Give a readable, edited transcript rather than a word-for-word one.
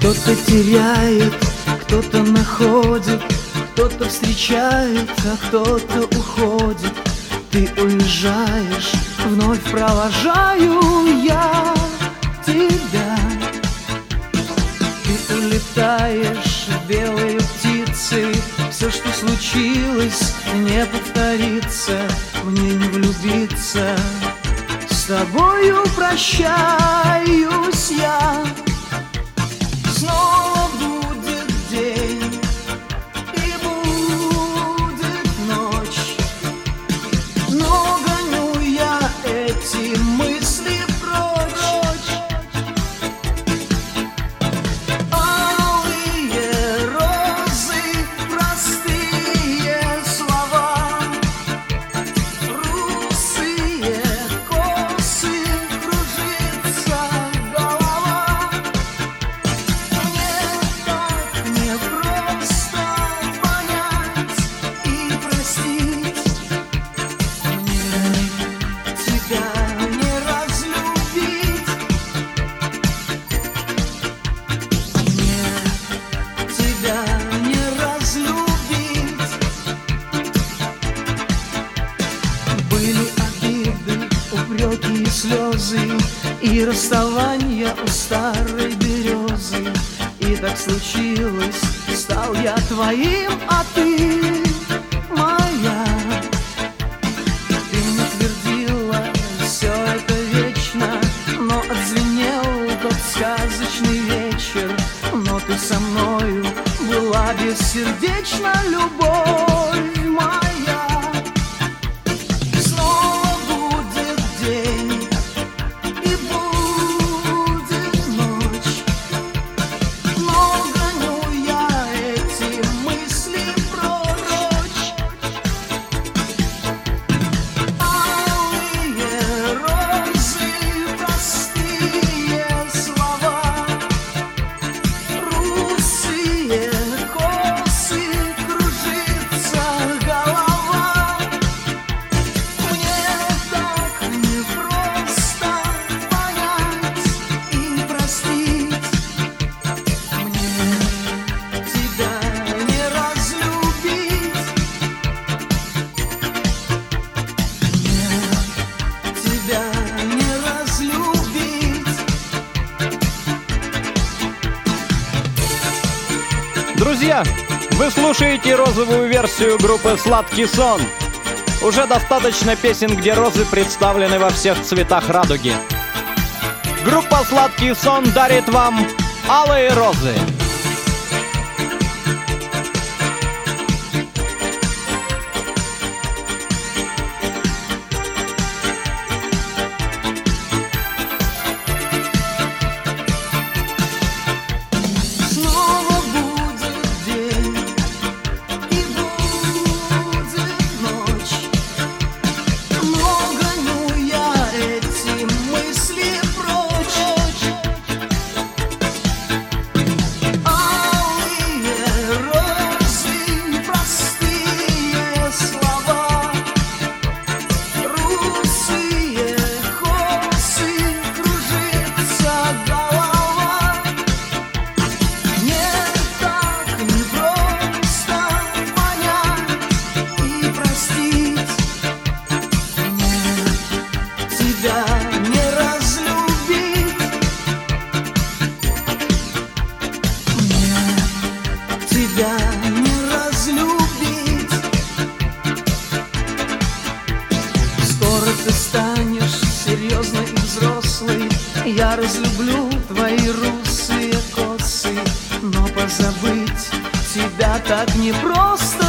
Кто-то теряет, кто-то находит, кто-то встречает, а кто-то уходит. Ты уезжаешь, вновь провожаю я тебя. Ты улетаешь белой птицей, все, что случилось, не повторится. Мне не влюбиться, с тобою прощаюсь я. Снова будет день и будет ночь, но гоню я эти мысли прочь. Алые розы, простые слова, русые косы, кружится голова. Мне так непросто понять и простить. Мне тебя не разлюбить. Мне тебя не разлюбить. Были обиды, упреки и слезы, и расставания у старой березы. И так случилось, стал я твоим, а ты моя. Ты мне твердила, все это вечно, но отзвенел тот сказочный вечер. Но ты со мною была бессердечна, любовь моя. Снова будет день и будет ночь, но гоню я эти мысли прочь. Алые розы, простые слова, русые косы, кружится голова. Мне так непросто понять и простить. Мне тебя не разлюбить. Мне тебя не разлюбить. Друзья, вы слушаете розовую версию группы «Сладкий сон». Уже достаточно песен, где розы представлены во всех цветах радуги. Группа «Сладкий сон» дарит вам алые розы. Снова будет день и будет ночь, но гоню я эти мысли прочь. Алые розы, простые слова, русые косы, кружится голова. Мне так непросто понять и простить. Мне тебя не разлюбить. Мне тебя не разлюбить. Скоро ты станешь серьезной и взрослой. Я разлюблю твои русые косы, но позабыть тебя так непросто.